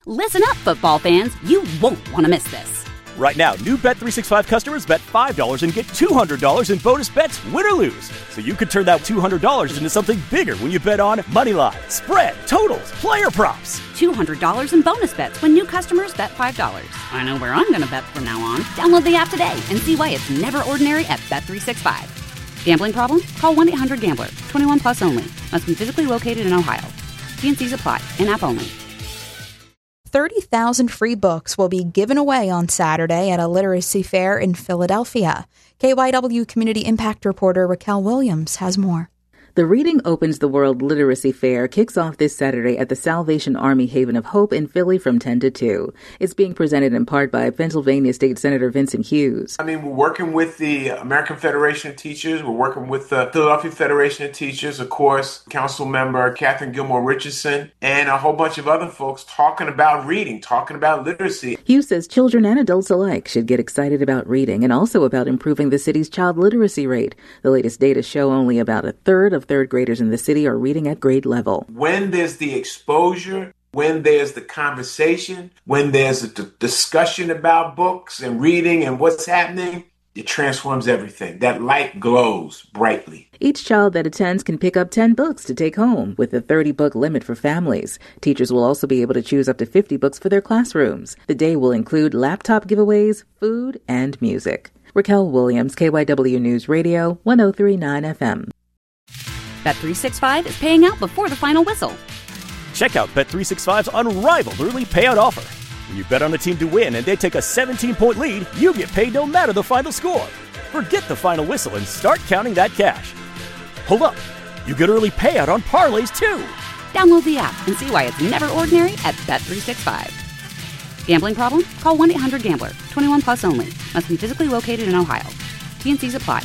Listen up, football fans. You won't want to miss this. Right now, new Bet365 customers bet $5 and get $200 in bonus bets, win or lose. So you could turn that $200 into something bigger when you bet on moneyline, spread, totals, player props. $200 in bonus bets when new customers bet $5. I know where I'm going to bet from now on. Download the app today and see why it's never ordinary at Bet365. Gambling problem? Call 1-800-GAMBLER. 21 plus only. Must be physically located in Ohio. T&Cs apply. In-app only. 30,000 free books will be given away on Saturday at a literacy fair in Philadelphia. KYW Community Impact reporter Raquel Williams has more. The Reading Opens the World Literacy Fair kicks off this Saturday at the Salvation Army Haven of Hope in Philly from 10 to 2. It's being presented in part by Pennsylvania State Senator Vincent Hughes. We're working with the American Federation of Teachers. We're working with the Philadelphia Federation of Teachers, of course, Council Member Catherine Gilmore Richardson, and a whole bunch of other folks talking about reading, talking about literacy. Hughes says children and adults alike should get excited about reading and also about improving the city's child literacy rate. The latest data show only about a third of third graders in the city are reading at grade level. When there's the exposure, when there's the conversation, when there's a discussion about books and reading and what's happening, it transforms everything. That light glows brightly. Each child that attends can pick up 10 books to take home, with a 30-book limit for families. Teachers will also be able to choose up to 50 books for their classrooms. The day will include laptop giveaways, food, and music. Raquel Williams, KYW News Radio, 103.9 FM. Bet365 is paying out before the final whistle. Check out Bet365's unrivaled early payout offer. When you bet on a team to win and they take a 17-point lead, you get paid no matter the final score. Forget the final whistle and start counting that cash. Hold up. You get early payout on parlays, too. Download the app and see why it's never ordinary at Bet365. Gambling problem? Call 1-800-GAMBLER. 21 plus only. Must be physically located in Ohio. T&Cs apply.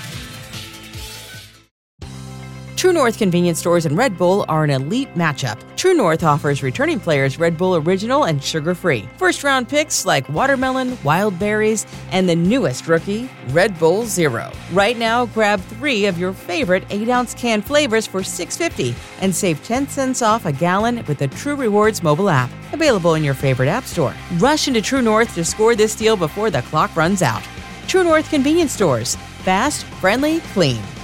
True North convenience stores and Red Bull are an elite matchup. True North offers returning players Red Bull Original and sugar-free. First-round picks like watermelon, wild berries, and the newest rookie, Red Bull Zero. Right now, grab 3 of your favorite 8-ounce can flavors for $6.50 and save 10 cents off a gallon with the True Rewards mobile app. Available in your favorite app store. Rush into True North to score this deal before the clock runs out. True North convenience stores. Fast, friendly, clean.